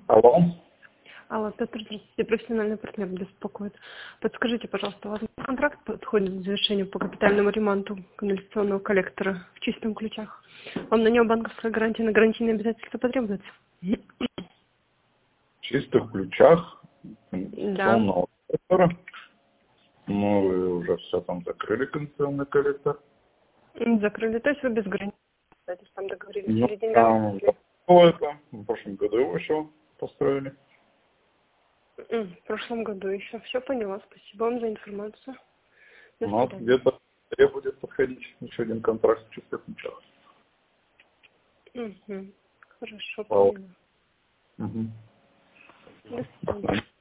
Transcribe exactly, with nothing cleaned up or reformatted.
Алло. Алло, Петр, здравствуйте, профессиональный партнер беспокоит. Подскажите, пожалуйста, у вас контракт подходит к завершению по капитальному ремонту канализационного коллектора в чистых ключах? Вам на него банковская гарантия на гарантийные обязательства потребуется? В чистых ключах Да. канализационного коллектора. Ну, вы уже все там закрыли, канализационный коллектор. М, Закрыли, то есть вы без гарантии, кстати, там договорились Ну, перед деньгами. там было это. В прошлом году его еще построили. М, В прошлом году еще. Все поняла, спасибо вам за информацию. До У нас свидания. где-то в будет подходить еще один контракт в чистых ключах. Мгм. Хорошо, Алло. поняла. Угу. До свидания.